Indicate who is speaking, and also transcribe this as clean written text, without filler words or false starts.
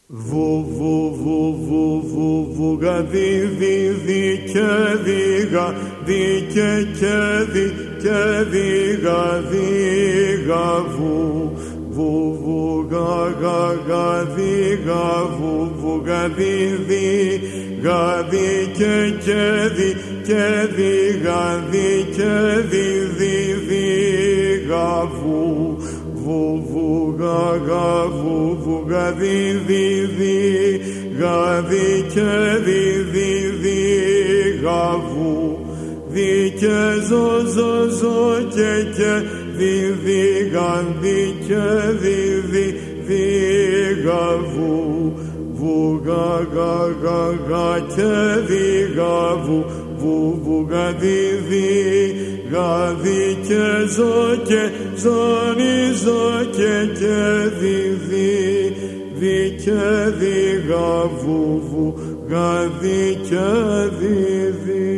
Speaker 1: Βου βου βου βου βου βουγα δι δι δι και δίγα δι και δι και δίγα δίγα βου βου βουγα γα γα δίγα βου βουγα δι δι γα δι και δι και δίγα δι και δι δι δίγα βου βου βουγα γα βου βουγα δι δι δι γα δι και δι δι δίγα βου δι και ζω ζω ζω και δι δίγα δι και δι δι δίγα βου βουγα γα γα γα και δίγα βου βου βουγα δι δι γα δι και ζω και ζωνίζω και δι δι δι και δίγα βου βου γα δι και δι δι